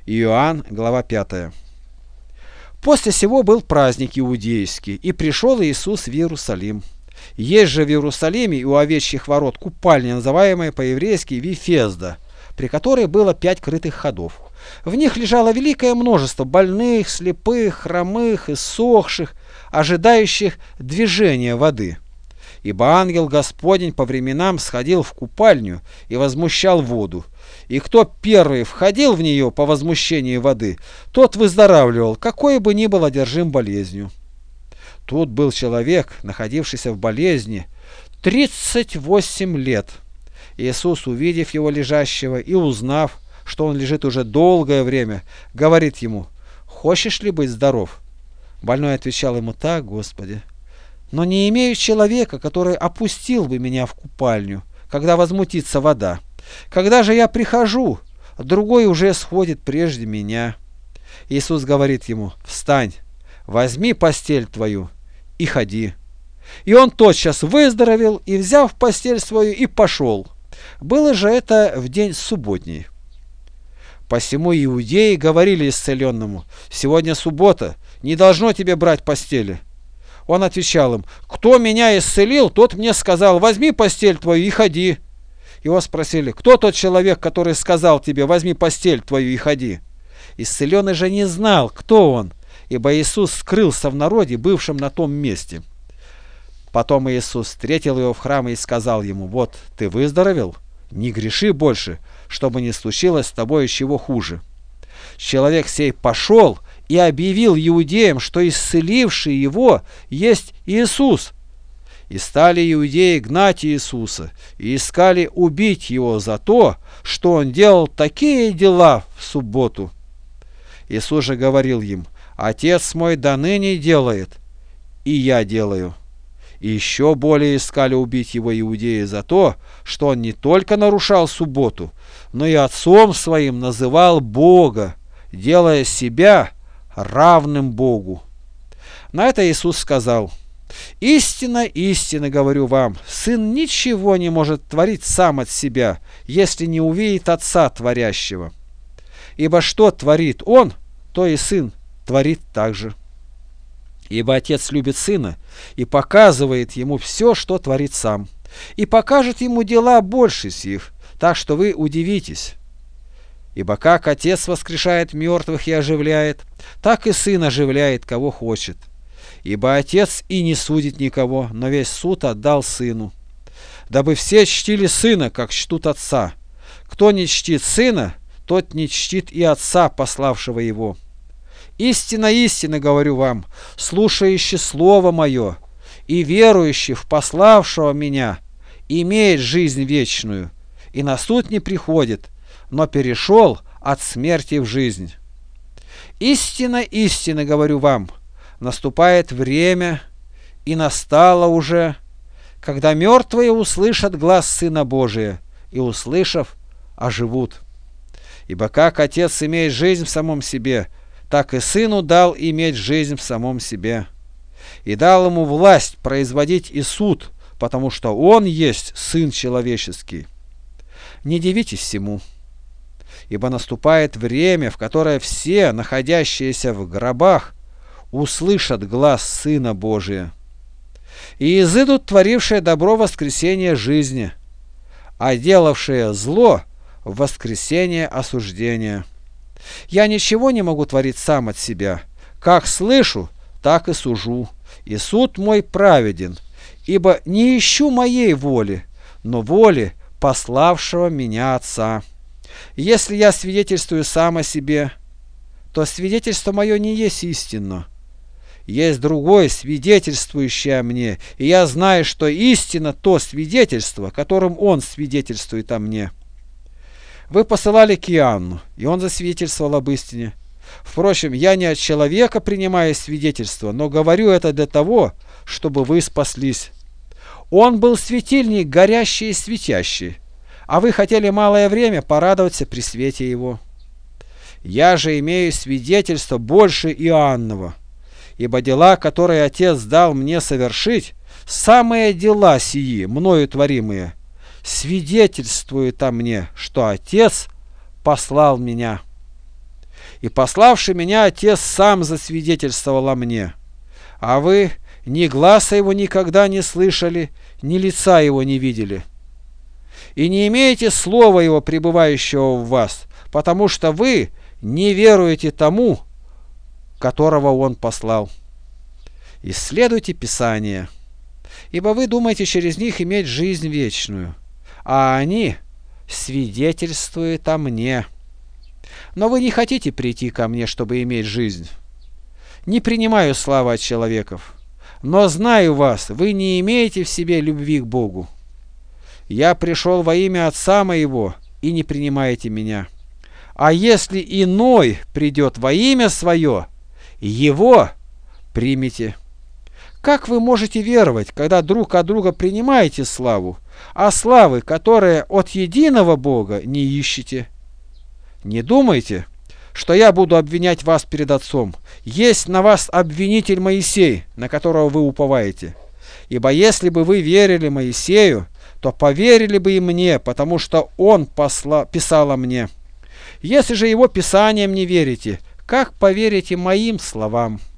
Иоанн, глава 5. После сего был праздник иудейский, и пришел Иисус в Иерусалим. Есть же в Иерусалиме у овечьих ворот купальня, называемая по-еврейски Вифезда, при которой было 5 крытых ходов. В них лежало великое множество больных, слепых, хромых, иссохших, ожидающих движения воды. Ибо ангел Господень по временам сходил в купальню и возмущал воду. И кто первый входил в нее по возмущении воды, тот выздоравливал, какой бы ни был одержим болезнью. Тут был человек, находившийся в болезни 38 лет. Иисус, увидев его лежащего и узнав, что он лежит уже долгое время, говорит ему: «Хочешь ли быть здоров?» Больной отвечал ему: «Так, Господи, но не имею человека, который опустил бы меня в купальню, когда возмутится вода. Когда же я прихожу, другой уже сходит прежде меня». Иисус говорит ему: «Встань, возьми постель твою и ходи». И он тотчас выздоровел, и, взяв постель свою, и пошел. Было же это в день субботний. Посему иудеи говорили исцеленному: «Сегодня суббота, не должно тебе брать постели». Он отвечал им: «Кто меня исцелил, тот мне сказал: возьми постель твою и ходи». Его спросили: «Кто тот человек, который сказал тебе: возьми постель твою и ходи?» Исцеленный же не знал, кто он, ибо Иисус скрылся в народе, бывшем на том месте. Потом Иисус встретил его в храме и сказал ему: «Вот ты выздоровел, не греши больше, чтобы не случилось с тобой чего хуже». Человек сей пошел и объявил иудеям, что исцеливший его есть Иисус. И стали иудеи гнать Иисуса, и искали убить его за то, что он делал такие дела в субботу. Иисус же говорил им: «Отец мой доныне делает, и я делаю». И еще более искали убить его иудеи за то, что он не только нарушал субботу, но и отцом своим называл Бога, делая себя равным Богу. На это Иисус сказал: «Истинно, истинно говорю вам, Сын ничего не может творить сам от себя, если не увидит Отца творящего. Ибо что творит Он, то и Сын творит также. Ибо Отец любит Сына и показывает Ему все, что творит Сам, и покажет Ему дела больше сих, так что вы удивитесь. Ибо как Отец воскрешает мертвых и оживляет, так и Сын оживляет, кого хочет. Ибо Отец и не судит никого, но весь суд отдал Сыну, дабы все чтили Сына, как чтут Отца. Кто не чтит Сына, тот не чтит и Отца, пославшего Его. Истинно, истинно говорю вам, слушающий Слово Мое и верующий в пославшего Меня имеет жизнь вечную, и на суд не приходит, но перешел от смерти в жизнь. Истинно, истинно говорю вам, наступает время, и настало уже, когда мертвые услышат глас Сына Божия, и, услышав, оживут. Ибо как Отец имеет жизнь в самом себе, так и Сыну дал иметь жизнь в самом себе. И дал Ему власть производить и суд, потому что Он есть Сын человеческий. Не дивитесь всему, ибо наступает время, в которое все, находящиеся в гробах, услышат глас Сына Божия. И изыдут творившие добро воскресение жизни, а делавшие зло в воскресение осуждения. Я ничего не могу творить сам от себя. Как слышу, так и сужу. И суд мой праведен, ибо не ищу моей воли, но воли пославшего меня Отца. Если я свидетельствую сам о себе, то свидетельство мое не есть истинно. Есть другой, свидетельствующий о мне, и я знаю, что истинно то свидетельство, которым он свидетельствует о мне. Вы посылали к Иоанну, и он засвидетельствовал об истине. Впрочем, я не от человека принимаю свидетельство, но говорю это для того, чтобы вы спаслись. Он был светильник, горящий и светящий, а вы хотели малое время порадоваться при свете его. Я же имею свидетельство больше Иоаннова, ибо дела, которые Отец дал мне совершить, самые дела сии, мною творимые, свидетельствуют о мне, что Отец послал меня. И пославший меня Отец сам засвидетельствовал о мне. А вы ни гласа его никогда не слышали, ни лица его не видели. И не имеете слова его, пребывающего в вас, потому что вы не веруете тому, которого он послал. Исследуйте Писание, ибо вы думаете через них иметь жизнь вечную, а они свидетельствуют о мне. Но вы не хотите прийти ко мне, чтобы иметь жизнь. Не принимаю славы от человеков, но знаю вас, вы не имеете в себе любви к Богу. Я пришел во имя Отца моего, и не принимаете меня. А если иной придет во имя свое, его примите. Как вы можете веровать, когда друг от друга принимаете славу, а славы, которая от единого Бога, не ищете? Не думайте, что я буду обвинять вас перед Отцом. Есть на вас обвинитель Моисей, на которого вы уповаете. Ибо если бы вы верили Моисею, то поверили бы и мне, потому что он писал о мне. Если же его писаниям не верите, как поверите моим словам?